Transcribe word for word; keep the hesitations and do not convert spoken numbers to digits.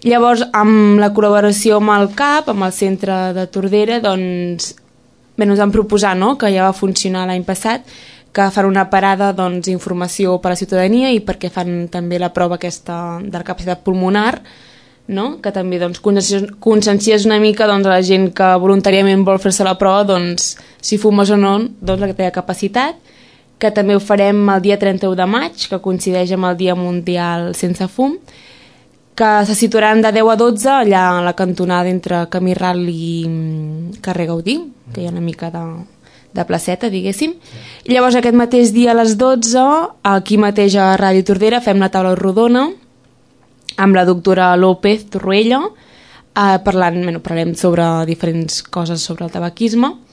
Llavors, amb la col·laboració amb el C A P, amb el centre de Tordera, doncs, bé, ens han proposat, no?, que ja va funcionar l'any passat, que fan una parada d'informació doncs, per a la ciutadania i perquè fan també la prova aquesta de la capacitat pulmonar, no?, que també doncs, conscienciés una mica doncs, a la gent que voluntàriament vol fer-se la prova, doncs, si fumes o no, doncs, la que té capacitat, que també ho farem el dia trenta-u de maig, que coincideix amb el Dia Mundial Sense Fum, que se situaran de deu a dotze allà a la cantonada entre Camí Ral i carrer Gaudí, que hi ha una mica de, de placeta, diguéssim. I llavors aquest mateix dia a les dotze, aquí mateix a Ràdio Tordera, fem la taula rodona amb la doctora López Torruella, eh, parlant, bueno, parlarem sobre diferents coses sobre el tabaquisme.